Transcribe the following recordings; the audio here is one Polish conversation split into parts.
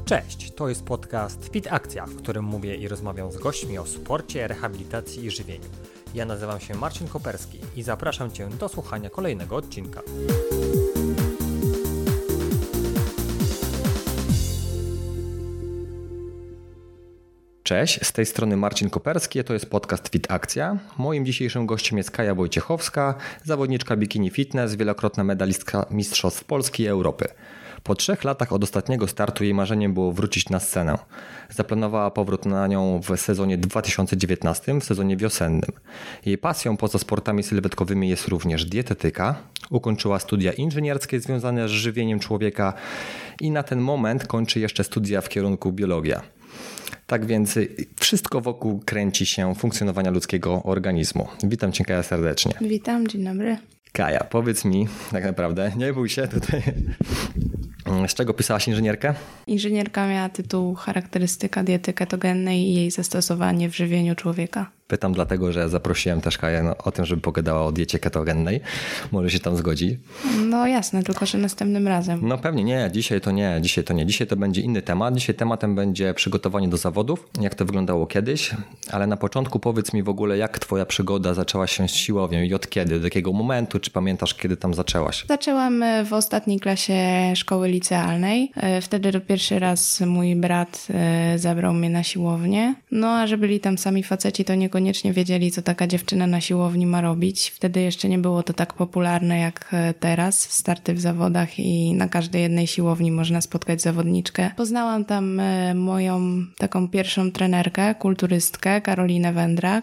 Cześć, to jest podcast Fit Akcja, w którym mówię i rozmawiam z gośćmi o sporcie, rehabilitacji i żywieniu. Ja nazywam się Marcin Koperski i zapraszam Cię do słuchania kolejnego odcinka. Cześć, z tej strony Marcin Koperski, to jest podcast Fit Akcja. Moim dzisiejszym gościem jest Kaja Wojciechowska, zawodniczka bikini fitness, wielokrotna medalistka Mistrzostw Polski i Europy. Po 3 latach od ostatniego startu jej marzeniem było wrócić na scenę. Zaplanowała powrót na nią w sezonie 2019, w sezonie wiosennym. Jej pasją poza sportami sylwetkowymi jest również dietetyka. Ukończyła studia inżynierskie związane z żywieniem człowieka i na ten moment kończy jeszcze studia w kierunku biologia. Tak więc wszystko wokół kręci się funkcjonowania ludzkiego organizmu. Witam Cię, Kaja, serdecznie. Witam, dzień dobry. Kaja, powiedz mi, tak naprawdę, nie bój się tutaj, z czego pisałaś inżynierkę? Inżynierka miała tytuł Charakterystyka diety ketogennej i jej zastosowanie w żywieniu człowieka. Pytam dlatego, że zaprosiłem też Kaję o tym, żeby pogadała o diecie ketogennej. Może się tam zgodzi? No jasne, tylko że następnym razem. No pewnie nie, dzisiaj to nie. Dzisiaj to będzie inny temat. Dzisiaj tematem będzie przygotowanie do zawodów, jak to wyglądało kiedyś. Ale na początku powiedz mi w ogóle, jak twoja przygoda zaczęła się z siłownią i od kiedy? Do jakiego momentu? Czy pamiętasz, kiedy tam zaczęłaś? Zaczęłam w ostatniej klasie szkoły licealnej. Wtedy to pierwszy raz mój brat zabrał mnie na siłownię. No a że byli tam sami faceci, to niekoniecznie wiedzieli, co taka dziewczyna na siłowni ma robić. Wtedy jeszcze nie było to tak popularne jak teraz, starty w zawodach i na każdej jednej siłowni można spotkać zawodniczkę. Poznałam tam moją taką pierwszą trenerkę, kulturystkę, Karolinę Wędrak,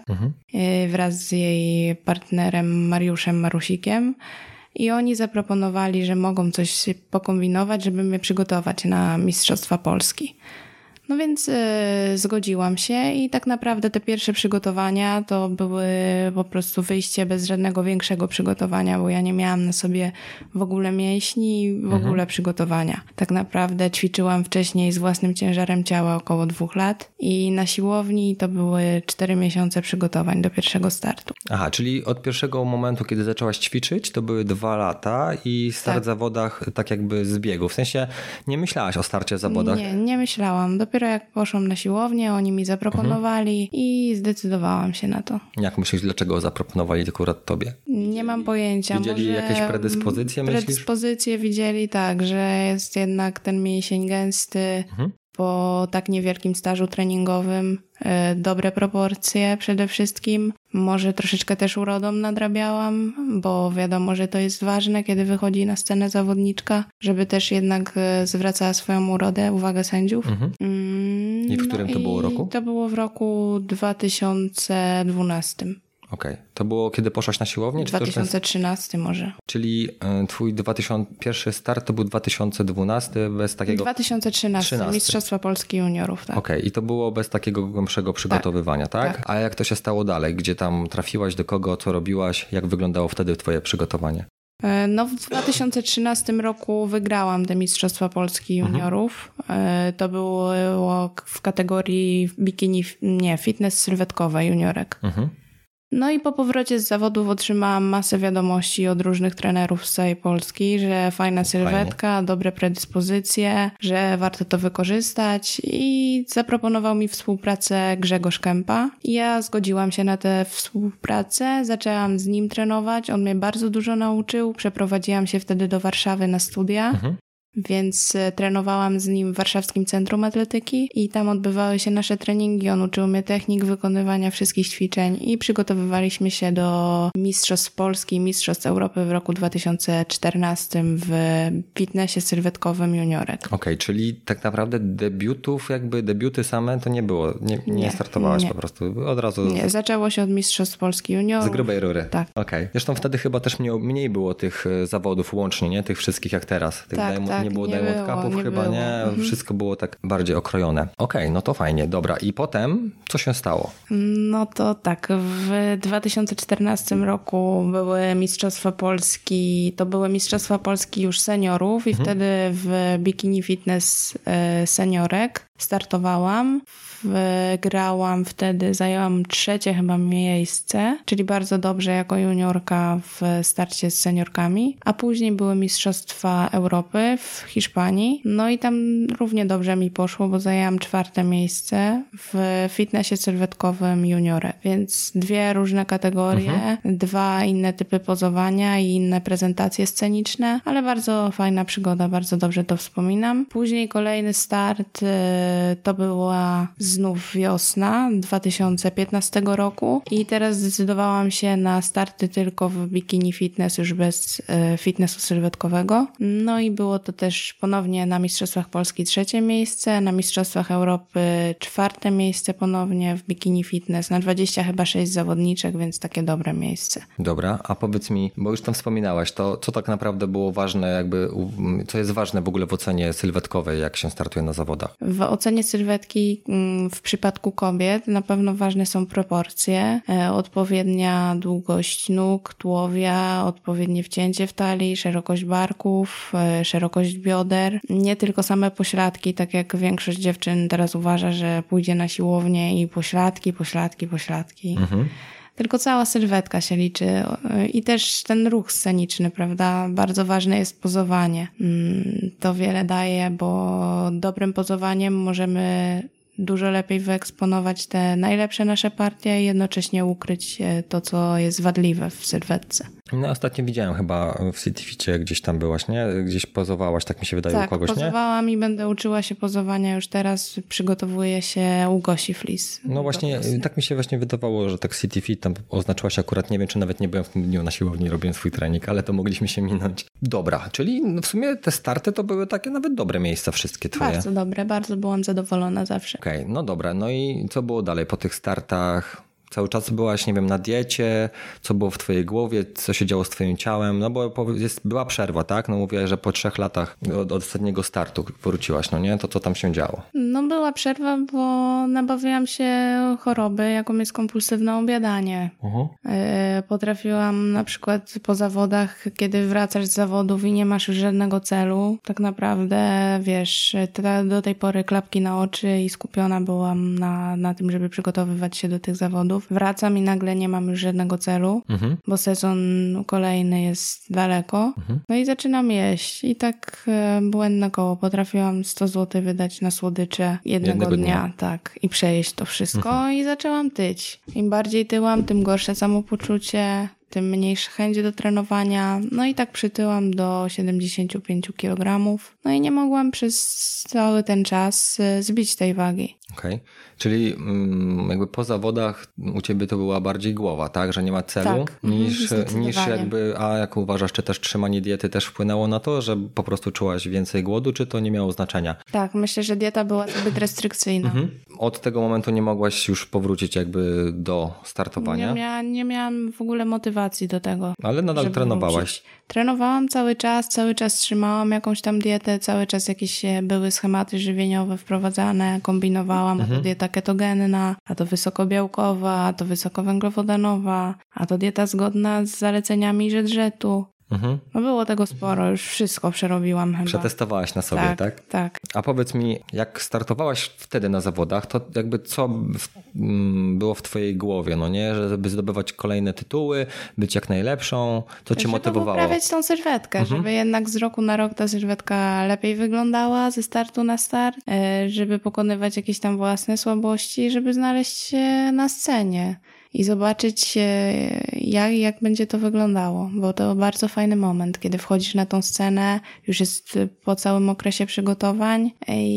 wraz z jej partnerem Mariuszem Marusikiem. I oni zaproponowali, że mogą coś pokombinować, żeby mnie przygotować na Mistrzostwa Polski. No więc zgodziłam się i tak naprawdę te pierwsze przygotowania to były po prostu wyjście bez żadnego większego przygotowania, bo ja nie miałam na sobie w ogóle mięśni i w ogóle przygotowania. Tak naprawdę ćwiczyłam wcześniej z własnym ciężarem ciała około 2 lat i na siłowni to były 4 miesiące przygotowań do pierwszego startu. Aha, czyli od pierwszego momentu, kiedy zaczęłaś ćwiczyć, to były 2 lata i start w zawodach tak jakby z biegu. W sensie nie myślałaś o starcie w zawodach? Nie myślałam. Dopiero jak poszłam na siłownię, oni mi zaproponowali i zdecydowałam się na to. Jak myślisz, dlaczego zaproponowali akurat tobie? Nie mam pojęcia. Widzieli może jakieś predyspozycje, myślisz? Predyspozycje widzieli tak, że jest jednak ten mięsień gęsty, po tak niewielkim stażu treningowym, dobre proporcje przede wszystkim. Może troszeczkę też urodą nadrabiałam, bo wiadomo, że to jest ważne, kiedy wychodzi na scenę zawodniczka, żeby też jednak zwracała swoją urodę, uwagę sędziów. I w którym to było roku? To było w roku 2012. Okej. To było kiedy poszłaś na siłownię? 2013 może. Czyli twój pierwszy start to był 2012 bez takiego... 2013, Mistrzostwa Polski Juniorów, tak. Okej. I to było bez takiego głębszego przygotowywania, tak? A jak to się stało dalej? Gdzie tam trafiłaś, do kogo, co robiłaś? Jak wyglądało wtedy twoje przygotowanie? No w 2013 roku wygrałam te Mistrzostwa Polski Juniorów. To było w kategorii bikini, fitness sylwetkowe juniorek. No i po powrocie z zawodów otrzymałam masę wiadomości od różnych trenerów z całej Polski, że fajna sylwetka, dobre predyspozycje, że warto to wykorzystać i zaproponował mi współpracę Grzegorz Kępa. Ja zgodziłam się na tę współpracę, zaczęłam z nim trenować, on mnie bardzo dużo nauczył, przeprowadziłam się wtedy do Warszawy na studia. Więc trenowałam z nim w Warszawskim Centrum Atletyki i tam odbywały się nasze treningi. On uczył mnie technik wykonywania wszystkich ćwiczeń i przygotowywaliśmy się do Mistrzostw Polski i Mistrzostw Europy w roku 2014 w fitnessie sylwetkowym juniorek. Okej, czyli tak naprawdę debiuty same to nie było, nie startowałaś po prostu, od razu... Nie, zaczęło się od Mistrzostw Polski juniorów. Z grubej rury. Tak. Okej. Zresztą wtedy chyba też mniej było tych zawodów łącznie, nie? Tych wszystkich jak teraz. Tak. Nie było Diamond Cupów chyba, nie? Wszystko było tak bardziej okrojone. Okej, no to fajnie, dobra. I potem co się stało? No to tak, w 2014 roku były Mistrzostwa Polski, to były Mistrzostwa Polski już seniorów i wtedy w bikini fitness seniorek startowałam. Wygrałam wtedy, zajęłam 3. chyba miejsce, czyli bardzo dobrze jako juniorka w starcie z seniorkami, a później były Mistrzostwa Europy w Hiszpanii, no i tam równie dobrze mi poszło, bo zajęłam 4. miejsce w fitnessie sylwetkowym juniorę, więc 2 różne kategorie, 2 inne typy pozowania i inne prezentacje sceniczne, ale bardzo fajna przygoda, bardzo dobrze to wspominam. Później kolejny start to była znów wiosna 2015 roku i teraz zdecydowałam się na starty tylko w bikini fitness, już bez fitnessu sylwetkowego. No i było to też ponownie na Mistrzostwach Polski 3. miejsce, na Mistrzostwach Europy 4. miejsce ponownie w bikini fitness, na 26 zawodniczek, więc takie dobre miejsce. Dobra, a powiedz mi, bo już tam wspominałaś, to co tak naprawdę było ważne, co jest ważne w ogóle w ocenie sylwetkowej, jak się startuje na zawodach? W ocenie sylwetki w przypadku kobiet na pewno ważne są proporcje, odpowiednia długość nóg, tułowia, odpowiednie wcięcie w talii, szerokość barków, szerokość bioder. Nie tylko same pośladki, tak jak większość dziewczyn teraz uważa, że pójdzie na siłownię i pośladki. Tylko cała sylwetka się liczy i też ten ruch sceniczny, prawda? Bardzo ważne jest pozowanie. To wiele daje, bo dobrym pozowaniem możemy dużo lepiej wyeksponować te najlepsze nasze partie i jednocześnie ukryć to, co jest wadliwe w sylwetce. No ostatnio widziałem chyba w CityFicie, gdzieś tam byłaś, nie? Gdzieś pozowałaś, tak mi się wydaje, u kogoś, nie? Tak, pozowałam i będę uczyła się pozowania już teraz. Przygotowuję się u Gosi Flis. No właśnie, tak mi się właśnie wydawało, że tak CityFit tam oznaczyłaś akurat, nie wiem, czy nawet nie byłem w tym dniu na siłowni, robiłem swój trening, ale to mogliśmy się minąć. Dobra, czyli w sumie te starty to były takie nawet dobre miejsca wszystkie twoje. Bardzo dobre, bardzo byłam zadowolona zawsze. Okej, no dobra, no i co było dalej po tych startach? Cały czas byłaś, nie wiem, na diecie, co było w twojej głowie, co się działo z twoim ciałem, no bo była przerwa, tak? No mówiłaś, że po 3 latach od ostatniego startu wróciłaś, no nie? To co tam się działo? No była przerwa, bo nabawiłam się choroby, jaką jest kompulsywne obiadanie. Potrafiłam na przykład po zawodach, kiedy wracasz z zawodów i nie masz już żadnego celu, tak naprawdę, wiesz, do tej pory klapki na oczy i skupiona byłam na tym, żeby przygotowywać się do tych zawodów. Wracam i nagle nie mam już żadnego celu, bo sezon kolejny jest daleko. No i zaczynam jeść i tak błędne koło. Potrafiłam 100 zł wydać na słodycze jednego dnia. Tak, i przejeść to wszystko i zaczęłam tyć. Im bardziej tyłam, tym gorsze samopoczucie, tym mniejsza chęć do trenowania. No i tak przytyłam do 75 kg. No i nie mogłam przez cały ten czas zbić tej wagi. Okej. Czyli jakby po zawodach u ciebie to była bardziej głowa, tak? Że nie ma celu niż jakby, a jak uważasz, czy też trzymanie diety też wpłynęło na to, że po prostu czułaś więcej głodu, czy to nie miało znaczenia? Tak, myślę, że dieta była zbyt restrykcyjna. Od tego momentu nie mogłaś już powrócić jakby do startowania? Nie miałam w ogóle motywacji do tego. Ale nadal trenowałaś? Wrócić. Trenowałam cały czas trzymałam jakąś tam dietę, cały czas jakieś były schematy żywieniowe wprowadzane, kombinowałam, a to dieta ketogenna, a to wysokobiałkowa, a to wysokowęglowodanowa, a to dieta zgodna z zaleceniami żedżetu. No było tego sporo, już wszystko przerobiłam chyba. Przetestowałaś na sobie, tak? Tak. A powiedz mi, jak startowałaś wtedy na zawodach, to jakby co było w twojej głowie, no nie? Żeby zdobywać kolejne tytuły, być jak najlepszą, co cię motywowało? Żeby poprawiać tą sylwetkę, żeby jednak z roku na rok ta sylwetka lepiej wyglądała ze startu na start, żeby pokonywać jakieś tam własne słabości, żeby znaleźć się na scenie i zobaczyć, jak będzie to wyglądało, bo to bardzo fajny moment, kiedy wchodzisz na tą scenę, już jest po całym okresie przygotowań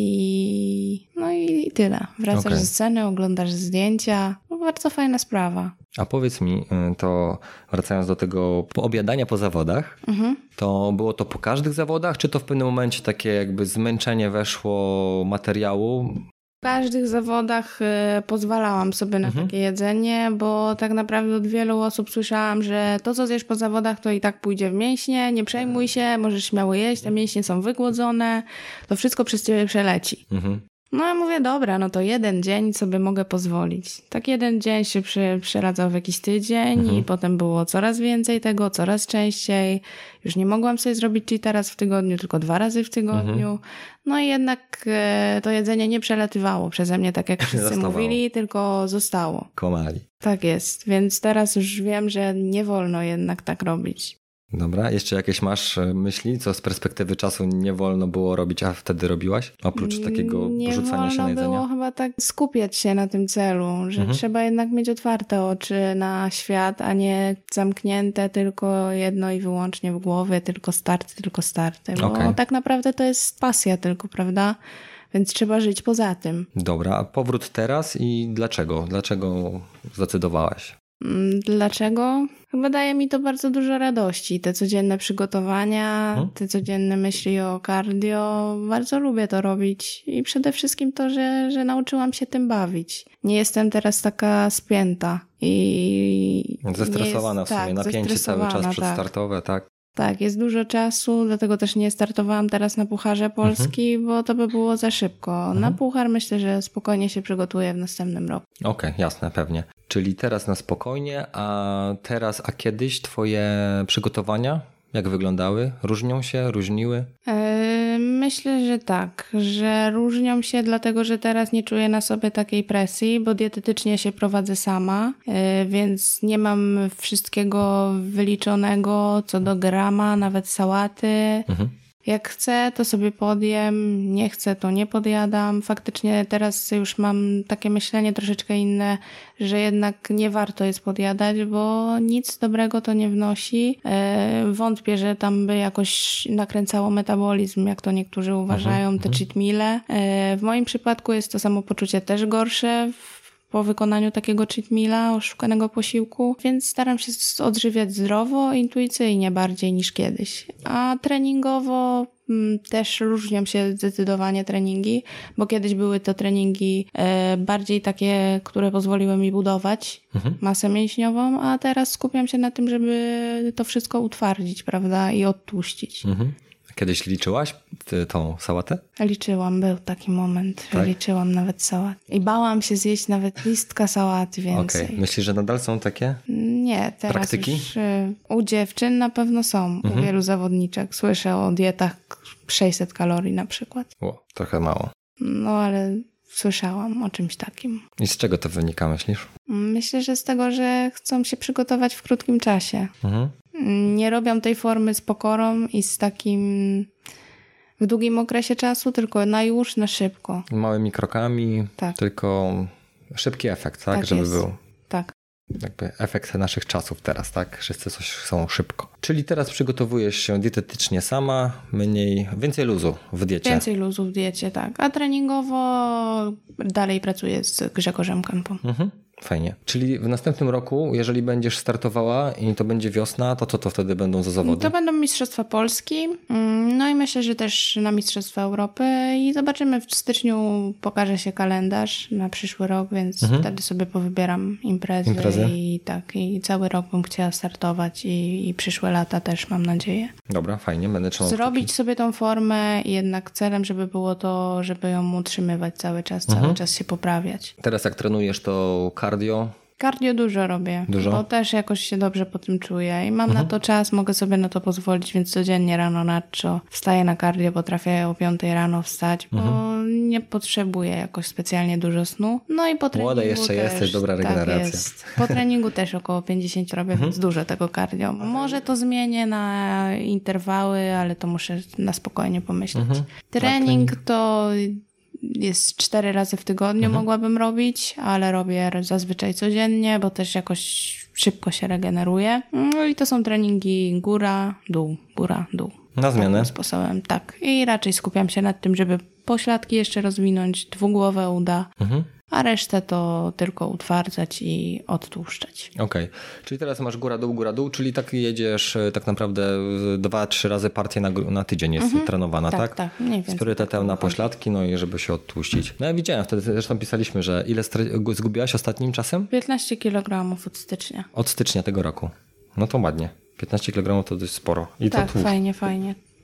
i tyle. Wracasz ze sceny, oglądasz zdjęcia, no bardzo fajna sprawa. A powiedz mi, to wracając do tego poobiadania po zawodach, to było to po każdych zawodach, czy to w pewnym momencie takie jakby zmęczenie weszło materiału? W każdych zawodach pozwalałam sobie na takie jedzenie, bo tak naprawdę od wielu osób słyszałam, że to, co zjesz po zawodach, to i tak pójdzie w mięśnie, nie przejmuj się, możesz śmiało jeść, te mięśnie są wygłodzone, to wszystko przez ciebie przeleci. No ja mówię, dobra, no to jeden dzień sobie mogę pozwolić. Tak jeden dzień się przeradzał w jakiś tydzień i potem było coraz więcej tego, coraz częściej. Już nie mogłam sobie zrobić cheata raz w tygodniu, tylko 2 razy w tygodniu. No i jednak to jedzenie nie przelatywało przeze mnie, tak jak wszyscy mówili, tylko zostało. Komali. Tak jest, więc teraz już wiem, że nie wolno jednak tak robić. Dobra, jeszcze jakieś masz myśli, co z perspektywy czasu nie wolno było robić, a wtedy robiłaś? Oprócz takiego rzucania się na jedzenie. Nie wolno było chyba tak skupiać się na tym celu, że trzeba jednak mieć otwarte oczy na świat, a nie zamknięte tylko jedno i wyłącznie w głowie, tylko starty. Bo tak naprawdę to jest pasja tylko, prawda? Więc trzeba żyć poza tym. Dobra, a powrót teraz i dlaczego? Dlaczego zdecydowałaś? Dlaczego? Chyba daje mi to bardzo dużo radości. Te codzienne przygotowania, te codzienne myśli o cardio. Bardzo lubię to robić. I przede wszystkim to, że nauczyłam się tym bawić. Nie jestem teraz taka spięta. I zestresowana w sumie, napięcie cały czas przedstartowe, tak? Tak, jest dużo czasu, dlatego też nie startowałam teraz na Pucharze Polski, bo to by było za szybko. Na Puchar myślę, że spokojnie się przygotuję w następnym roku. Okej, jasne, pewnie. Czyli teraz na spokojnie, a kiedyś twoje przygotowania, jak wyglądały? Różniły? Myślę, że tak, że różnią się dlatego, że teraz nie czuję na sobie takiej presji, bo dietetycznie się prowadzę sama, więc nie mam wszystkiego wyliczonego co do grama, nawet sałaty. Jak chcę, to sobie podjem, nie chcę, to nie podjadam. Faktycznie teraz już mam takie myślenie troszeczkę inne, że jednak nie warto jest podjadać, bo nic dobrego to nie wnosi. Wątpię, że tam by jakoś nakręcało metabolizm, jak to niektórzy uważają, te cheat meale. W moim przypadku jest to samopoczucie też gorsze po wykonaniu takiego cheat meala, oszukanego posiłku, więc staram się odżywiać zdrowo, intuicyjnie bardziej niż kiedyś. A treningowo też różnią się zdecydowanie treningi, bo kiedyś były to treningi bardziej takie, które pozwoliły mi budować masę mięśniową, a teraz skupiam się na tym, żeby to wszystko utwardzić, prawda, i odtłuścić. Kiedyś liczyłaś tą sałatę? Liczyłam, był taki moment, że liczyłam nawet sałatę. I bałam się zjeść nawet listka sałaty więcej. Okej. Myślisz, że nadal są takie Nie, teraz praktyki? Już u dziewczyn na pewno są, u wielu zawodniczek. Słyszę o dietach 600 kalorii na przykład. Trochę mało. No ale słyszałam o czymś takim. I z czego to wynika, myślisz? Myślę, że z tego, że chcą się przygotować w krótkim czasie. Nie robią tej formy z pokorą i z takim w długim okresie czasu, tylko na już, na szybko. Małymi krokami, tylko szybki efekt, tak? Żeby jest. był. Tak. Jakby efekt naszych czasów teraz, tak? Wszyscy coś chcą szybko. Czyli teraz przygotowujesz się dietetycznie sama, więcej luzu w diecie. Więcej luzu w diecie, tak. A treningowo dalej pracuję z Grzegorzem Kępą. Fajnie. Czyli w następnym roku, jeżeli będziesz startowała i to będzie wiosna, to co to wtedy będą za zawody? To będą Mistrzostwa Polski, no i myślę, że też na Mistrzostwa Europy i zobaczymy, w styczniu pokaże się kalendarz na przyszły rok, więc wtedy sobie powybieram imprezy? I cały rok bym chciała startować i przyszłe lata też, mam nadzieję. Dobra, fajnie, będę trzymał zrobić sobie tą formę i jednak celem, żeby było to, żeby ją utrzymywać cały czas się poprawiać. Teraz jak trenujesz, to cardio? Cardio dużo robię, bo też jakoś się dobrze po tym czuję i mam na to czas, mogę sobie na to pozwolić, więc codziennie rano nacho wstaję na cardio, potrafię o 5 rano wstać, bo nie potrzebuję jakoś specjalnie dużo snu. No i po treningu młoda jeszcze też, jesteś, dobra regeneracja. Tak jest. Po treningu też około 50 robię, więc dużo tego cardio. Może to zmienię na interwały, ale to muszę na spokojnie pomyśleć. Trening to jest 4 razy w tygodniu mogłabym robić, ale robię zazwyczaj codziennie, bo też jakoś szybko się regeneruję. No i to są treningi góra, dół. Na zmianę? Takim sposobem, tak. I raczej skupiam się nad tym, żeby pośladki jeszcze rozwinąć, dwugłowe uda, a resztę to tylko utwardzać i odtłuszczać. Okej. Czyli teraz masz góra, dół, czyli tak jedziesz tak naprawdę 2-3 razy partię na tydzień jest trenowana, tak? Tak, mniej więcej. Z priorytetem na pośladki, no i żeby się odtłuścić. No ja widziałem, wtedy zresztą pisaliśmy, że ile zgubiłaś ostatnim czasem? 15 kg od stycznia. Od stycznia tego roku. No to ładnie. 15 kg to dość sporo. I tak, to tłuszcz. fajnie.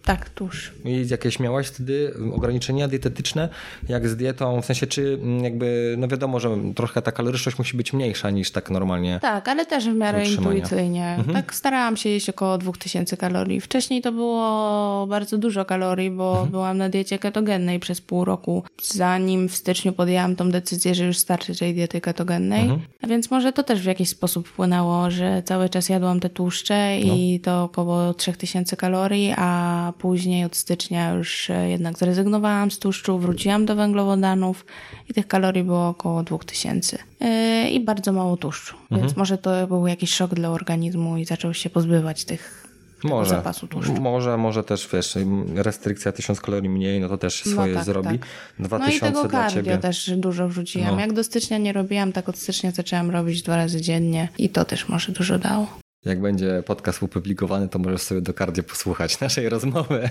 Tak, tłuszcz. I jakieś miałaś wtedy ograniczenia dietetyczne? Jak z dietą? W sensie, czy jakby, no wiadomo, że trochę ta kaloryczność musi być mniejsza niż tak normalnie. Tak, ale też w miarę intuicyjnie. Tak starałam się jeść około 2000 kalorii. Wcześniej to było bardzo dużo kalorii, bo byłam na diecie ketogennej przez pół roku, zanim w styczniu podjęłam tą decyzję, że już starczy tej diety ketogennej. A więc może to też w jakiś sposób wpłynęło, że cały czas jadłam te tłuszcze i to około 3000 kalorii, a później od stycznia już jednak zrezygnowałam z tłuszczu, wróciłam do węglowodanów i tych kalorii było około 2000. I bardzo mało tłuszczu. Więc może to był jakiś szok dla organizmu i zaczął się pozbywać tego zapasu tłuszczu. Może też, wiesz, restrykcja 1000 kalorii mniej, no to też swoje zrobi. Tak. 2000 i tego dla cardio ciebie. też dużo wrzuciłam. Jak do stycznia nie robiłam, tak od stycznia zaczęłam robić 2 razy dziennie i to też może dużo dało. Jak będzie podcast opublikowany, to możesz sobie do cardio posłuchać naszej rozmowy.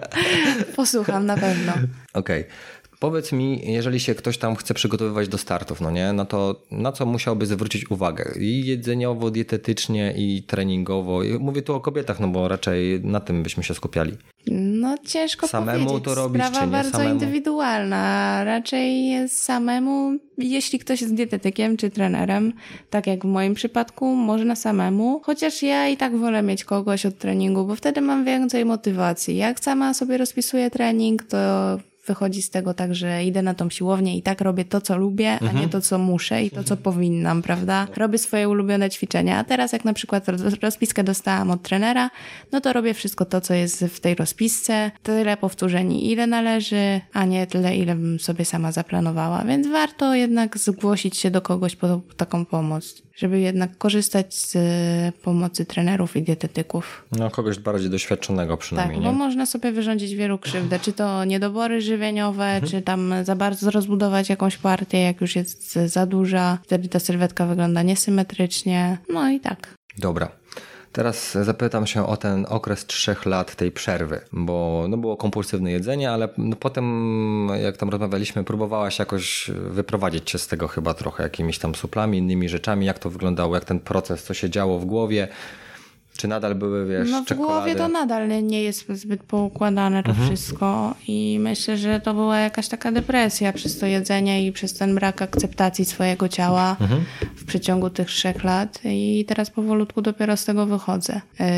Posłucham na pewno. Okej. Powiedz mi, jeżeli się ktoś tam chce przygotowywać do startów, no nie, no to na co musiałby zwrócić uwagę? I jedzeniowo, dietetycznie, i treningowo. I mówię tu o kobietach, no bo raczej na tym byśmy się skupiali. No ciężko samemu powiedzieć. To robić, Sprawa czy nie bardzo samemu? Indywidualna. Raczej jest samemu, jeśli ktoś jest dietetykiem czy trenerem, tak jak w moim przypadku, można samemu. Chociaż ja i tak wolę mieć kogoś od treningu, bo wtedy mam więcej motywacji. Jak sama sobie rozpisuję trening, to wychodzi z tego tak, że idę na tą siłownię i tak robię to, co lubię, a nie to, co muszę i to, co powinnam, prawda? Robię swoje ulubione ćwiczenia, a teraz jak na przykład rozpiskę dostałam od trenera, no to robię wszystko to, co jest w tej rozpisce, tyle powtórzeń, ile należy, a nie tyle, ile bym sobie sama zaplanowała, więc warto jednak zgłosić się do kogoś po taką pomoc, żeby jednak korzystać z pomocy trenerów i dietetyków. No kogoś bardziej doświadczonego przynajmniej, tak, nie? Bo można sobie wyrządzić wielu krzywdę, czy to niedobory żywieniowe, czy tam za bardzo rozbudować jakąś partię, jak już jest za duża, wtedy ta sylwetka wygląda niesymetrycznie, no i tak. Dobra. Teraz zapytam się o ten okres 3 lat tej przerwy, bo no było kompulsywne jedzenie, ale no potem jak tam rozmawialiśmy, próbowałaś jakoś wyprowadzić się z tego chyba trochę jakimiś tam suplami, innymi rzeczami. Jak to wyglądało, jak ten proces, co się działo w głowie? Czy nadal były, wiesz, No w czekolady? głowie to nadal nie jest zbyt poukładane to wszystko i myślę, że to była jakaś taka depresja przez to jedzenie i przez ten brak akceptacji swojego ciała w przeciągu tych 3 lat i teraz powolutku dopiero z tego wychodzę.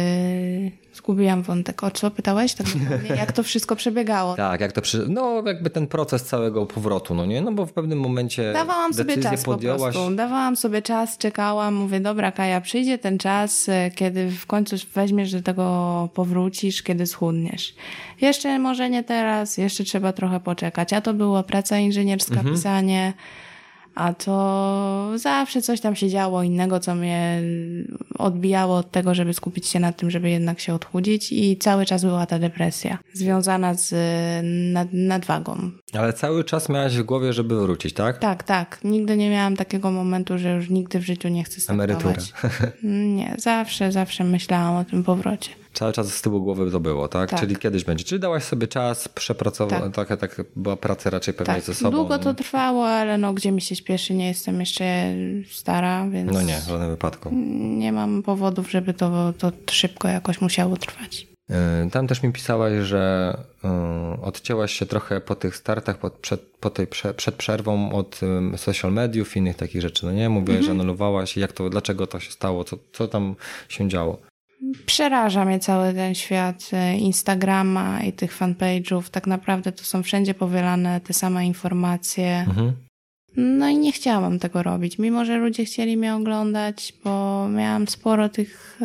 Zgubiłam wątek. O co pytałeś? Tak jak to wszystko przebiegało? Tak, jak to no jakby ten proces całego powrotu, no nie? No bo w pewnym momencie dawałam sobie decyzję czas podjęłaś. Po prostu. Dawałam sobie czas, czekałam, mówię, dobra Kaja, przyjdzie ten czas, kiedy w końcu weźmiesz do tego, powrócisz, kiedy schudniesz. Jeszcze może nie teraz, jeszcze trzeba trochę poczekać. A to była praca inżynierska, pisanie, a to zawsze coś tam się działo innego, co mnie odbijało od tego, żeby skupić się na tym, żeby jednak się odchudzić i cały czas była ta depresja związana z nadwagą. Ale cały czas miałaś w głowie, żeby wrócić, tak? Tak. Nigdy nie miałam takiego momentu, że już nigdy w życiu nie chcę startować. Emerytura. Nie, zawsze myślałam o tym powrocie. Cały czas z tyłu głowy to było, tak? Tak. Czyli kiedyś będzie. Czyli dałaś sobie czas, przepracować, tak była praca raczej pewnie ze sobą. Długo to trwało, ale no gdzie mi się śpieszy, nie jestem jeszcze stara, więc... No nie, w żadnym wypadku. Nie mam powodów, żeby to szybko jakoś musiało trwać. Tam też mi pisałaś, że odcięłaś się trochę po tych startach, przed przerwą od social mediów i innych takich rzeczy, no nie? Mówiłaś, że anulowałaś i dlaczego to się stało, co tam się działo? Przeraża mnie cały ten świat Instagrama i tych fanpage'ów. Tak naprawdę to są wszędzie powielane te same informacje. No i nie chciałam tego robić, mimo że ludzie chcieli mnie oglądać, bo miałam sporo tych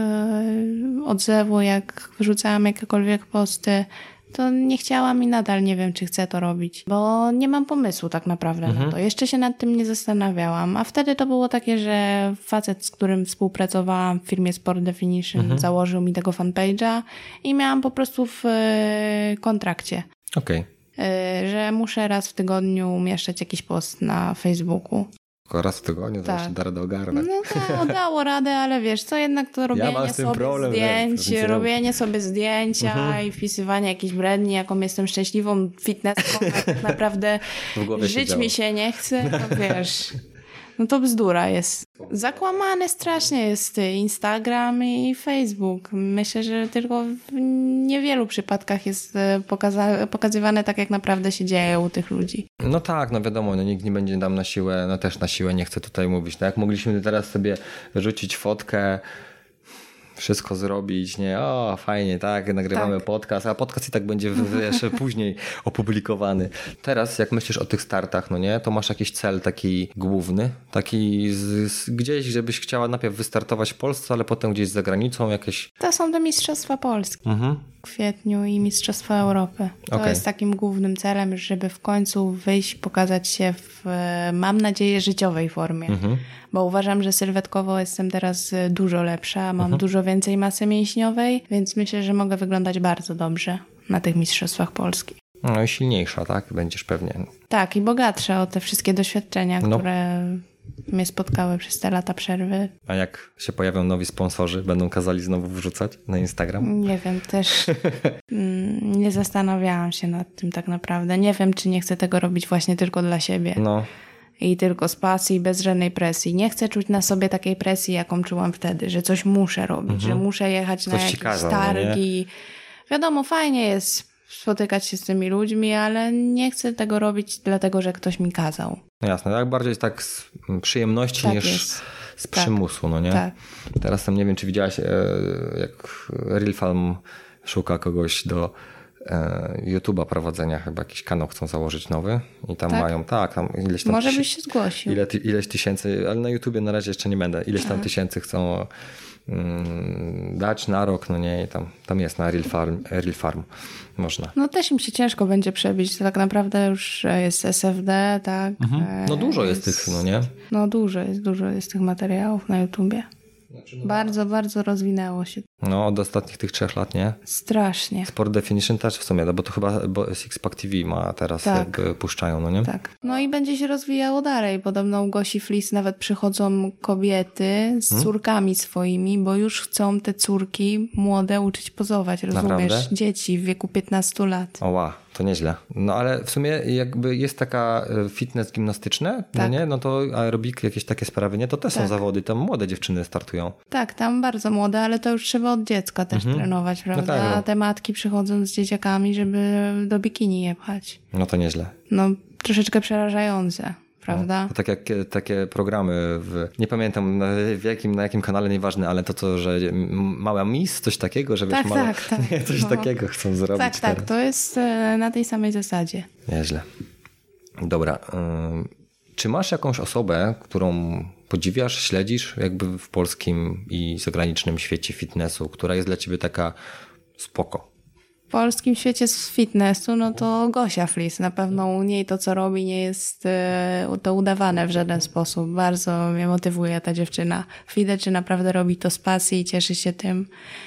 odzewów, jak wrzucałam jakiekolwiek posty, to nie chciałam i nadal nie wiem, czy chcę to robić, bo nie mam pomysłu tak naprawdę na to. Jeszcze się nad tym nie zastanawiałam, a wtedy to było takie, że facet, z którym współpracowałam w firmie Sport Definition, założył mi tego fanpage'a i miałam po prostu w kontrakcie. Okej. Że muszę raz w tygodniu umieszczać jakiś post na Facebooku. Tylko raz w tygodniu, to jeszcze da radę ogarnąć. No to dało radę, ale wiesz, co jednak to robienie sobie zdjęcia i wpisywanie jakichś bredni, jaką jestem szczęśliwą fitnesską, tak naprawdę w głowie żyć mi się nie chce, no wiesz... No to bzdura jest. Zakłamany strasznie jest Instagram i Facebook. Myślę, że tylko w niewielu przypadkach jest pokazywane tak, jak naprawdę się dzieje u tych ludzi. No tak, no wiadomo, no nikt nie będzie tam na siłę, no też na siłę nie chcę tutaj mówić. No jak mogliśmy teraz sobie wyrzucić fotkę, wszystko zrobić, nie? O, fajnie, tak, nagrywamy podcast, a podcast i tak będzie jeszcze później opublikowany. Teraz, jak myślisz o tych startach, no nie, to masz jakiś cel taki główny, taki gdzieś, żebyś chciała najpierw wystartować w Polsce, ale potem gdzieś za granicą jakieś... To są te Mistrzostwa Polski w kwietniu i Mistrzostwa Europy. To jest takim głównym celem, żeby w końcu wyjść, pokazać się w, mam nadzieję, życiowej formie. Bo uważam, że sylwetkowo jestem teraz dużo lepsza, mam dużo więcej masy mięśniowej, więc myślę, że mogę wyglądać bardzo dobrze na tych Mistrzostwach Polski. No i silniejsza, tak? Będziesz pewnie. Tak, i bogatsza o te wszystkie doświadczenia, które mnie spotkały przez te lata przerwy. A jak się pojawią nowi sponsorzy, będą kazali znowu wrzucać na Instagram? Nie wiem, też nie zastanawiałam się nad tym tak naprawdę. Nie wiem, czy nie chcę tego robić właśnie tylko dla siebie. No. I tylko z pasji, bez żadnej presji. Nie chcę czuć na sobie takiej presji, jaką czułam wtedy, że coś muszę robić, że muszę jechać na jakieś targi. Wiadomo, fajnie jest spotykać się z tymi ludźmi, ale nie chcę tego robić dlatego, że ktoś mi kazał. No jasne, tak bardziej tak z przyjemności niż z przymusu, no nie? Tak. Teraz tam nie wiem, czy widziałaś, jak Real Farm szuka kogoś do YouTube'a prowadzenia, chyba jakiś kanał chcą założyć nowy i tam mają, tam ileś tam... Może byś się zgłosił. Ileś tysięcy, ale na YouTubie na razie jeszcze nie będę, ileś tam tysięcy chcą dać na rok, no nie, i tam jest na Real Farm można. No też im się ciężko będzie przebić, to tak naprawdę już jest SFD, tak? No dużo jest tych, no nie? No dużo jest tych materiałów na YouTubie. Bardzo, bardzo rozwinęło się. No od ostatnich tych 3 lat, nie? Strasznie. Sport Definition też w sumie, bo to chyba Sixpack TV ma teraz jakby puszczają, no nie? Tak. No i będzie się rozwijało dalej. Podobno u Gosi Flis nawet przychodzą kobiety z córkami swoimi, bo już chcą te córki młode uczyć pozować, rozumiesz? Naprawdę? Dzieci w wieku 15 lat. Oła, to nieźle. No ale w sumie jakby jest taka fitness gimnastyczne, no Tak. nie? No to aerobik, jakieś takie sprawy, nie? To też są zawody, tam młode dziewczyny startują. Tak, tam bardzo młode, ale to już trzeba od dziecka też trenować, prawda? No tak, A te matki przychodzą z dzieciakami, żeby do bikini je pchać. No to nieźle. No troszeczkę przerażające, prawda? To tak jak takie programy, nie pamiętam na jakim kanale, nieważne, ale to, że mała miss, coś takiego, że wiesz, Tak. Nie, coś takiego chcą zrobić. Tak, to jest na tej samej zasadzie. Nieźle. Dobra. Czy masz jakąś osobę, którą podziwiasz, śledzisz jakby w polskim i zagranicznym świecie fitnessu, która jest dla ciebie taka spoko? W polskim świecie z fitnessu, no to Gosia Flis. Na pewno u niej to, co robi, nie jest to udawane w żaden sposób. Bardzo mnie motywuje ta dziewczyna. Widać, że naprawdę robi to z pasji i cieszy się tym.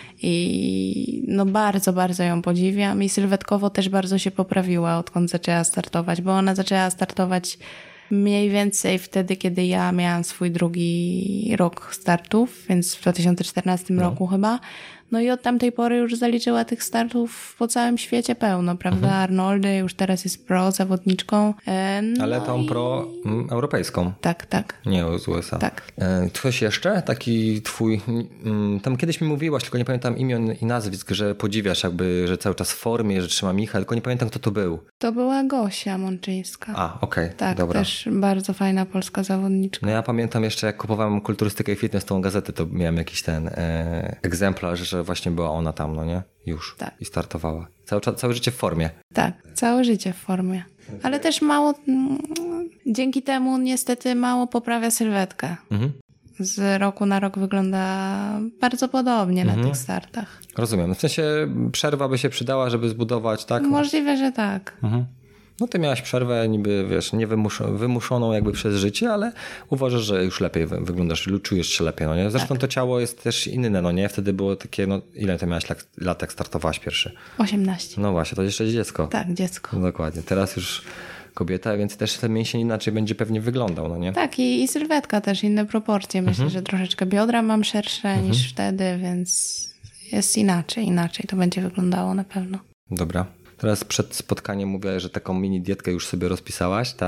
I no bardzo, bardzo ją podziwiam. I sylwetkowo też bardzo się poprawiła, odkąd zaczęła startować, bo ona zaczęła startować mniej więcej wtedy, kiedy ja miałam swój drugi rok startów, więc w 2014 roku chyba. No i od tamtej pory już zaliczyła tych startów po całym świecie pełno, prawda? Arnoldy, już teraz jest pro zawodniczką. No ale tą pro europejską. Tak. Nie z USA. Tak. Ktoś jeszcze? Taki twój... Tam kiedyś mi mówiłaś, tylko nie pamiętam imion i nazwisk, że podziwiasz jakby, że cały czas w formie, że trzyma Micha, tylko nie pamiętam, kto to był. To była Gosia Mączyńska. A, okej, tak, dobra. Też bardzo fajna polska zawodniczka. No ja pamiętam jeszcze, jak kupowałem Kulturystykę i Fitness, tą gazetę, to miałem jakiś ten egzemplarz, że właśnie była ona tam, no nie? Już. Tak. I startowała. Całe życie w formie. Tak, całe życie w formie. Ale też mało, dzięki temu niestety mało poprawia sylwetkę. Z roku na rok wygląda bardzo podobnie na tych startach. Rozumiem. W sensie przerwa by się przydała, żeby zbudować, tak? Możliwe, że tak. No ty miałaś przerwę niby, wiesz, nie wymuszoną jakby przez życie, ale uważasz, że już lepiej wyglądasz, czujesz się lepiej, no nie? Zresztą to ciało jest też inne, no nie? Wtedy było takie, no ile ty miałaś lat, jak startowałaś pierwszy? 18. No właśnie, to jeszcze dziecko. Tak, dziecko. No dokładnie. Teraz już kobieta, więc też ten mięsień inaczej będzie pewnie wyglądał, no nie? Tak, i sylwetka też, inne proporcje. Myślę, że troszeczkę biodra mam szersze niż wtedy, więc jest inaczej to będzie wyglądało na pewno. Dobra. Teraz przed spotkaniem mówiłaś, że taką mini dietkę już sobie rozpisałaś, tak?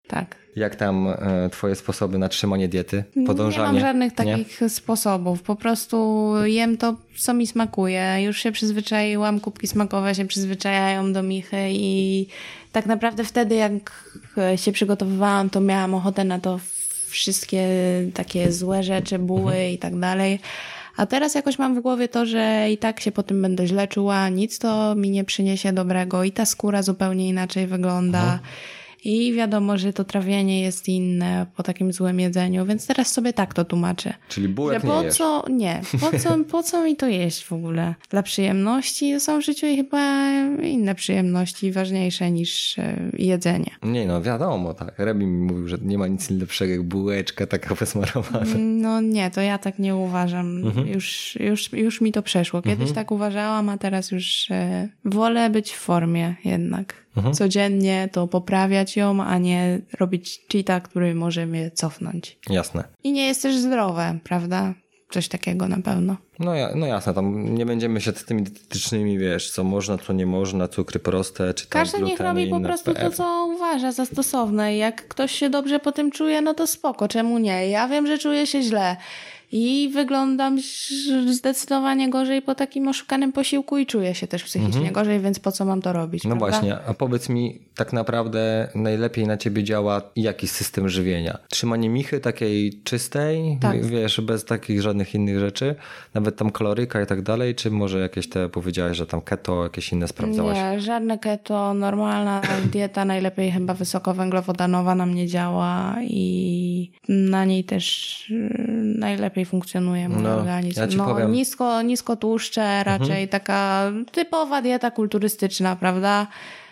tak. Jak tam twoje sposoby na trzymanie diety? Podążanie? Nie mam żadnych takich sposobów. Po prostu jem to, co mi smakuje. Już się przyzwyczaiłam, kubki smakowe się przyzwyczajają do michy i tak naprawdę wtedy, jak się przygotowywałam, to miałam ochotę na to wszystkie takie złe rzeczy, buły i tak dalej. A teraz jakoś mam w głowie to, że i tak się po tym będę źle czuła, nic to mi nie przyniesie dobrego i ta skóra zupełnie inaczej wygląda. I wiadomo, że to trawienie jest inne po takim złym jedzeniu, więc teraz sobie tak to tłumaczę. Czyli bułek nie jesz? Po co mi to jeść w ogóle? Dla przyjemności są w życiu chyba inne przyjemności ważniejsze niż jedzenie. Nie, no wiadomo, tak. Rebi mi mówił, że nie ma nic lepszego jak bułeczka taka wysmarowana. No nie, to ja tak nie uważam. Już mi to przeszło. Kiedyś tak uważałam, a teraz już wolę być w formie jednak. Codziennie to poprawiać ją, a nie robić cheata, który może mnie cofnąć. Jasne. I nie jest też zdrowe, prawda? Coś takiego na pewno. No jasne, tam nie będziemy się tymi dietetycznymi, wiesz, co można, co nie można, cukry proste, czy tam Każdy niech robi po prostu to, co uważa za stosowne. Jak ktoś się dobrze po tym czuje, no to spoko, czemu nie? Ja wiem, że czuję się źle. I wyglądam zdecydowanie gorzej po takim oszukanym posiłku i czuję się też psychicznie gorzej, więc po co mam to robić? No prawda? właśnie, a powiedz mi, tak naprawdę najlepiej na ciebie działa jaki system żywienia? Trzymanie michy takiej czystej, tak. Wiesz, bez takich żadnych innych rzeczy, nawet tam kaloryka i tak dalej, czy może jakieś te powiedziałaś, że tam keto, jakieś inne sprawdzałaś? Nie, żadne keto, normalna dieta, najlepiej chyba wysokowęglowodanowa na mnie działa i na niej też najlepiej funkcjonuje mój organizm. Ja ci powiem. Nisko tłuszcze, raczej taka typowa dieta kulturystyczna, prawda?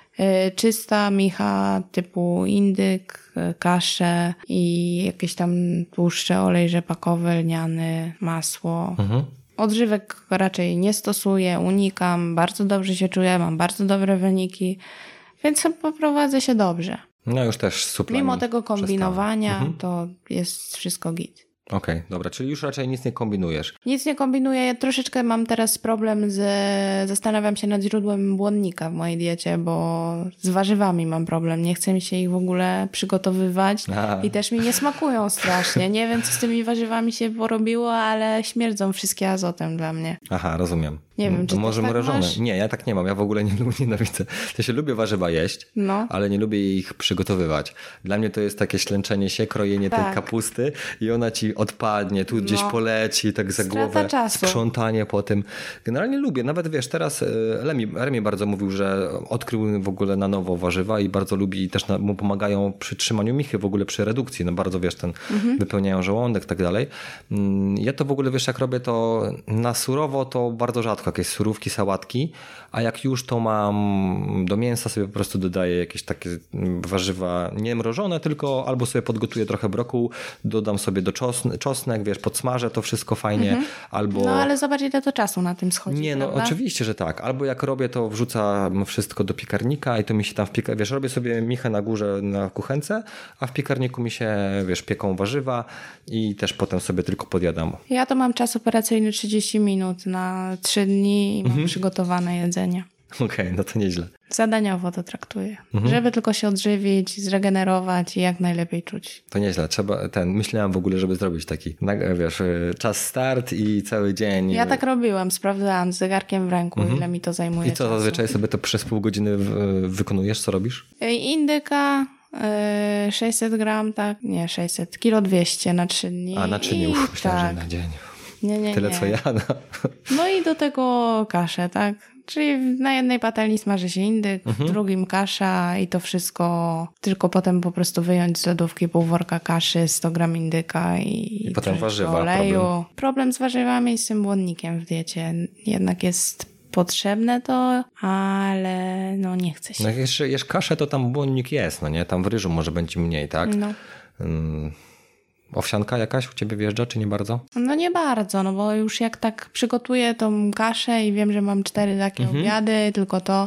Czysta micha typu indyk, kasze i jakieś tam tłuszcze, olej rzepakowy, lniany, masło. Odżywek raczej nie stosuję, unikam, bardzo dobrze się czuję, mam bardzo dobre wyniki, więc poprowadzę się dobrze. No już też suplement. Mimo tego kombinowania to jest wszystko git. Okej, dobra, czyli już raczej nic nie kombinujesz. Nic nie kombinuję, ja troszeczkę mam teraz problem zastanawiam się nad źródłem błonnika w mojej diecie, bo z warzywami mam problem, nie chcę mi się ich w ogóle przygotowywać i też mi nie smakują strasznie. Nie wiem, co z tymi warzywami się porobiło, ale śmierdzą wszystkie azotem dla mnie. Aha, rozumiem. Nie wiem, czy to może tak mrożone. masz? Nie, ja tak nie mam. Ja w ogóle nienawidzę. Ja się lubię warzywa jeść, ale nie lubię ich przygotowywać. Dla mnie to jest takie ślęczenie się, krojenie tej kapusty i ona ci odpadnie, tu gdzieś poleci, tak za głowę, czasu. sprzątanie po tym. Generalnie lubię. Nawet wiesz, teraz Remi bardzo mówił, że odkrył w ogóle na nowo warzywa i bardzo lubi i też mu pomagają przy trzymaniu michy, w ogóle przy redukcji. No bardzo wiesz, wypełniają żołądek i tak dalej. Ja to w ogóle wiesz, jak robię to na surowo, to bardzo rzadko jakieś surówki, sałatki, a jak już to mam do mięsa sobie po prostu dodaję jakieś takie warzywa nie mrożone, tylko albo sobie podgotuję trochę brokuł, dodam sobie do czosnek, wiesz, podsmażę to wszystko fajnie, albo... No ale zobacz, ile to czasu na tym schodzi, Nie, no oczywiście, że tak. Albo jak robię, to wrzucam wszystko do piekarnika i to mi się tam wiesz, robię sobie michę na górze na kuchence, a w piekarniku mi się, wiesz, pieką warzywa i też potem sobie tylko podjadam. Ja to mam czas operacyjny 30 minut na 3 dni i mam przygotowane jedzenie. Okej, no to nieźle. Zadaniowo to traktuję. Żeby tylko się odżywić, zregenerować i jak najlepiej czuć. To nieźle. Myślałem w ogóle, żeby zrobić taki, wiesz, czas start i cały dzień. Ja tak robiłam, sprawdzałam z zegarkiem w ręku, ile mi to zajmuje I co, czasu. zazwyczaj sobie to przez pół godziny wykonujesz? Co robisz? Indyka, 600 gram, tak? Nie, 600, kilo 200 na 3 dni. A, na 3 dni, myślałem, że na dzień. Nie. Tyle co ja. No i do tego kaszę, tak? Czyli na jednej patelni smaży się indyk, w drugim kasza i to wszystko tylko potem po prostu wyjąć z lodówki pół worka kaszy, 100 gram indyka i potem warzywa. oleju. Problem z warzywami i z tym błonnikiem w diecie jednak jest potrzebne to, ale no nie chce się. No jak jeszcze jesz kaszę, to tam błonnik jest, no nie? Tam w ryżu może będzie mniej, tak? No. Owsianka jakaś u ciebie wjeżdża, czy nie bardzo? No nie bardzo, no bo już jak tak przygotuję tą kaszę i wiem, że mam 4 takie obiady, tylko to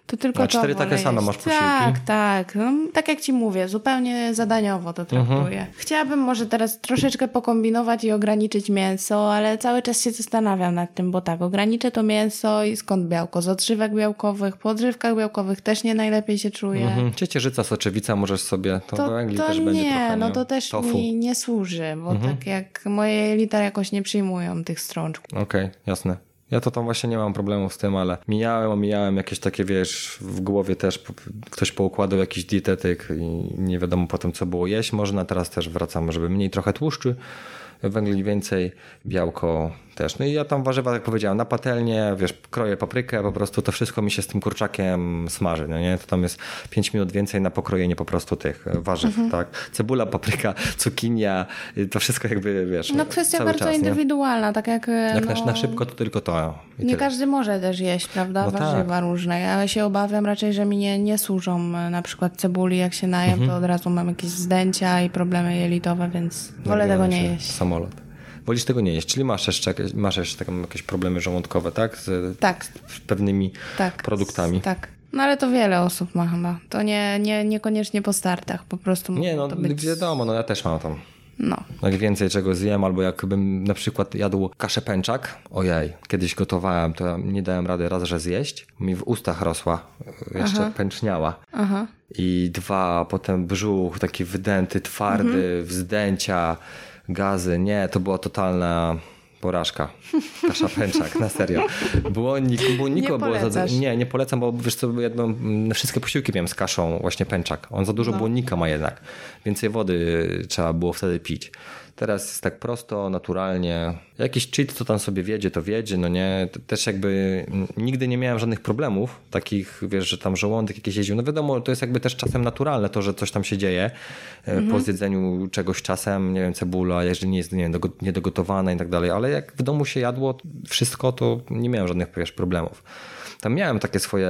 To tylko A 4 takie same masz posiłki? Tak. No, tak jak ci mówię, zupełnie zadaniowo to traktuję. Chciałabym może teraz troszeczkę pokombinować i ograniczyć mięso, ale cały czas się zastanawiam nad tym, bo tak, ograniczę to mięso i skąd białko? Z odżywek białkowych, po odżywkach białkowych też nie najlepiej się czuję. Ciecierzyca, soczewica możesz sobie, to węgli też nie, będzie trochę. no to też tofu. mi nie służy, bo tak jak moje jelita jakoś nie przyjmują tych strączków. Okej, jasne. Ja to tam właśnie nie mam problemu z tym, ale omijałem jakieś takie, wiesz, w głowie też ktoś poukładał jakiś dietetyk i nie wiadomo potem co było jeść. Może na teraz też wracam, żeby mniej trochę tłuszczy, węgli więcej, białko też. No i ja tam warzywa, jak powiedziałem, na patelnię, wiesz, kroję paprykę, po prostu to wszystko mi się z tym kurczakiem smaży, no nie? To tam jest 5 minut więcej na pokrojenie po prostu tych warzyw, tak? Cebula, papryka, cukinia, to wszystko jakby, wiesz, No kwestia cały bardzo czas, indywidualna, tak jak na szybko to tylko to. I nie tyle. każdy może też jeść, prawda? No Warzywa różne. Ja się obawiam raczej, że mi nie służą na przykład cebuli, jak się najem, to od razu mam jakieś zdęcia i problemy jelitowe, więc wolę tego nie jeść. Samolot. Wolisz tego nie jeść, czyli masz jeszcze tam jakieś problemy żołądkowe, tak? Z pewnymi produktami. Tak. No ale to wiele osób ma chyba. To niekoniecznie po startach, po prostu nie, no to być... wiadomo, no ja też mam tam. No. Jak więcej czego zjem, albo jakbym na przykład jadł kaszę pęczak, ojej, kiedyś gotowałem, to ja nie dałem rady raz, że zjeść, mi w ustach rosła, jeszcze pęczniała. Aha. I 2, potem brzuch taki wydęty, twardy, wzdęcia, gazy, nie, to była totalna porażka. Kasza pęczak, na serio. Błonnika Nie było polecasz. nie polecam, bo wiesz co, jadłem, wszystkie posiłki miałem z kaszą właśnie pęczak. On za dużo błonnika ma jednak. Więcej wody trzeba było wtedy pić. Teraz jest tak prosto, naturalnie. Jakiś cheat, co tam sobie wiedzie, to wiedzie, no nie. Też jakby nigdy nie miałem żadnych problemów takich, wiesz, że tam żołądek jakiś jeździł. No wiadomo, to jest jakby też czasem naturalne to, że coś tam się dzieje po zjedzeniu czegoś czasem, nie wiem, cebula, jeżeli nie jest niedogotowana i tak dalej, ale jak w domu się jadło wszystko, to nie miałem żadnych, wiesz, problemów. Tam miałem takie swoje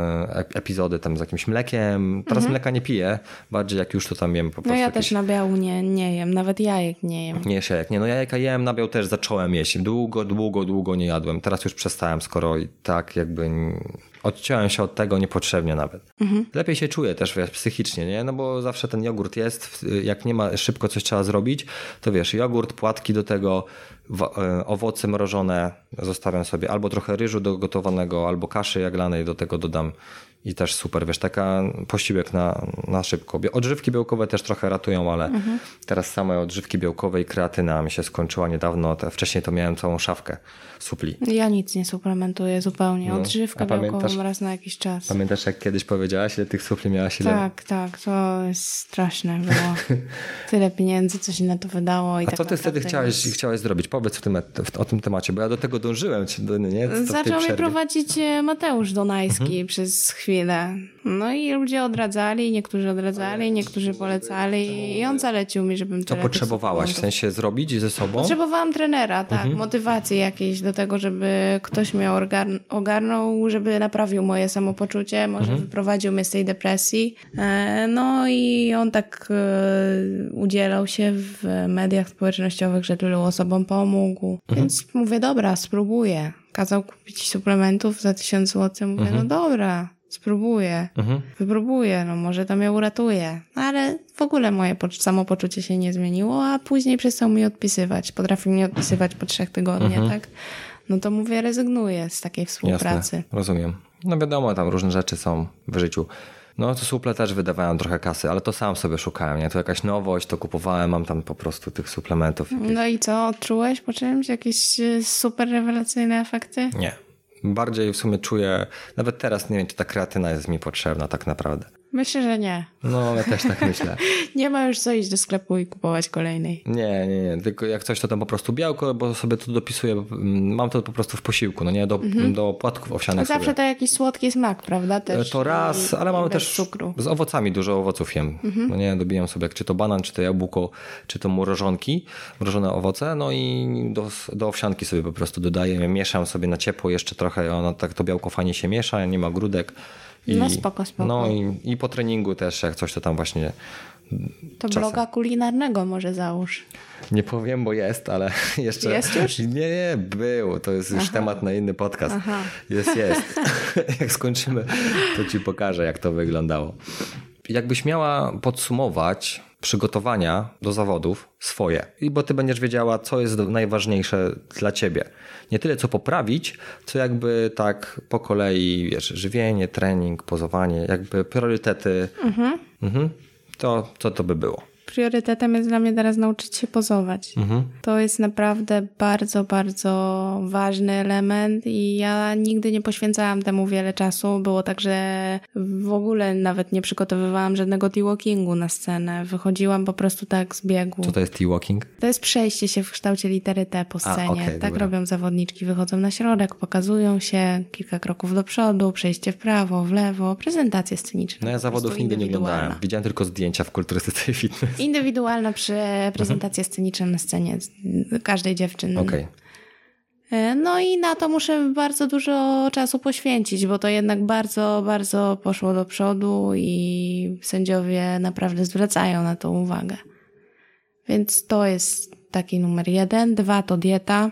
epizody tam z jakimś mlekiem. Teraz mleka nie piję, bardziej jak już to tam jem po prostu. No ja też nabiału nie jem, nawet jajek nie jem. Nie jajek, nie. No jajeka jem, nabiał też zacząłem jeść. Długo nie jadłem. Teraz już przestałem, skoro i tak jakby odciąłem się od tego niepotrzebnie nawet. Lepiej się czuję też, wiesz, psychicznie, nie? No bo zawsze ten jogurt jest, jak nie ma szybko coś trzeba zrobić, to wiesz, jogurt, płatki do tego, owoce mrożone zostawiam sobie, albo trochę ryżu dogotowanego, albo kaszy jaglanej do tego dodam i też super, wiesz, taka posiłek na szybko. Odżywki białkowe też trochę ratują, ale teraz same odżywki białkowe i kreatyna mi się skończyła niedawno, wcześniej to miałem całą szafkę supli. Ja nic nie suplementuję zupełnie. Odżywkę białkową raz na jakiś czas. Pamiętasz, jak kiedyś powiedziałaś, ile tych supli miałaś? Tak, to jest straszne było. Tyle pieniędzy, co się na to wydało. I a co ty wtedy chciałeś zrobić? Powiedz o tym temacie, bo ja do tego dążyłem. Zaczął mnie prowadzić Mateusz Donajski przez chwilę. No i ludzie odradzali, niektórzy polecali i on zalecił mi, żebym Co potrzebowałaś? W sensie zrobić ze sobą? Potrzebowałam trenera, tak. Motywacji jakiejś do tego, żeby ktoś mnie ogarnął, żeby naprawił moje samopoczucie, może wyprowadził mnie z tej depresji. No i on tak udzielał się w mediach społecznościowych, że tylu osobom pomógł. Więc mówię, dobra, spróbuję. Kazał kupić suplementów za 1000 zł. Mówię, no dobra, spróbuję. Wypróbuję, no może to mnie uratuje. Ale w ogóle moje samopoczucie się nie zmieniło, a później przestał mi odpisywać. Potrafił mi odpisywać po 3 tygodniach, tak? No to mówię, rezygnuję z takiej współpracy. Jasne, rozumiem. No wiadomo, tam różne rzeczy są w życiu. No to suple też wydawałem trochę kasy, ale to sam sobie szukałem, nie? To jakaś nowość, to kupowałem, mam tam po prostu tych suplementów. No i co, odczułeś po czymś? Jakieś super rewelacyjne efekty? Nie. Bardziej w sumie czuję, nawet teraz nie wiem, czy ta kreatyna jest mi potrzebna tak naprawdę. Myślę, że nie. No, ja też tak myślę. Nie ma już co iść do sklepu i kupować kolejnej. Nie. Tylko jak coś, to tam po prostu białko, bo sobie to dopisuję. Mam to po prostu w posiłku, no nie? Do płatków owsianych zawsze sobie. to jakiś słodki smak, prawda? Też to raz, ale mamy też cukru. Z owocami dużo owoców jem. No nie, dobijam sobie, czy to banan, czy to jabłko, czy to mrożone owoce, no i do owsianki sobie po prostu dodaję, mieszam sobie na ciepło jeszcze trochę, ono tak to białko fajnie się miesza, nie ma grudek. No spoko. No i po treningu też jak coś to tam właśnie To czasem. bloga kulinarnego może załóż. Nie powiem, bo jest, ale jeszcze... Jest już? Nie, był. To jest już temat na inny podcast. Aha. Jest. Jak skończymy, to ci pokażę, jak to wyglądało. Jakbyś miała podsumować przygotowania do zawodów swoje, bo ty będziesz wiedziała, co jest najważniejsze dla ciebie. Nie tyle, co poprawić, co jakby tak po kolei, wiesz, żywienie, trening, pozowanie, jakby priorytety. To co to by było? Priorytetem jest dla mnie teraz nauczyć się pozować. To jest naprawdę bardzo, bardzo ważny element i ja nigdy nie poświęcałam temu wiele czasu. Było tak, że w ogóle nawet nie przygotowywałam żadnego T-walkingu na scenę. Wychodziłam po prostu tak z biegu. Co to jest T-walking? To jest przejście się w kształcie litery T po scenie. okej, Tak dobra. robią zawodniczki. Wychodzą na środek, pokazują się, kilka kroków do przodu, przejście w prawo, w lewo, prezentacje sceniczne. No ja Po zawodów prostu nigdy nie oglądałem. indywidualna. Widziałem tylko zdjęcia w kulturystyce i fitness. Indywidualna prezentacja sceniczna na scenie każdej dziewczyny. Okej. No i na to muszę bardzo dużo czasu poświęcić, bo to jednak bardzo, bardzo poszło do przodu i sędziowie naprawdę zwracają na to uwagę. Więc to jest taki numer 1. 2 to dieta,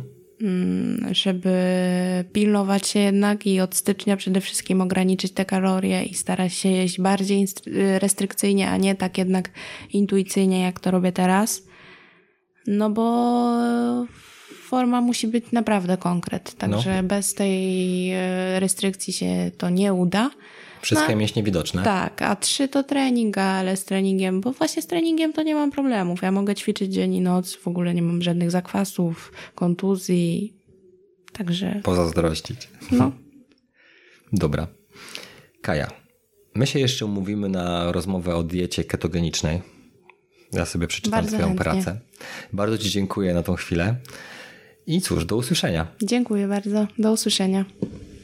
żeby pilnować się jednak i od stycznia przede wszystkim ograniczyć te kalorie i starać się jeść bardziej restrykcyjnie, a nie tak jednak intuicyjnie, jak to robię teraz. No bo forma musi być naprawdę konkret, także bez tej restrykcji się to nie uda. Wszystkie mięśnie widoczne. Tak, a 3 to trening, ale z treningiem, bo właśnie z treningiem to nie mam problemów. Ja mogę ćwiczyć dzień i noc, w ogóle nie mam żadnych zakwasów, kontuzji, także... Pozazdrościć. No. Dobra. Kaja, my się jeszcze umówimy na rozmowę o diecie ketogenicznej. Ja sobie przeczytam Bardzo twoją chętnie. pracę. Bardzo ci dziękuję na tą chwilę. I cóż, do usłyszenia. Dziękuję bardzo, do usłyszenia.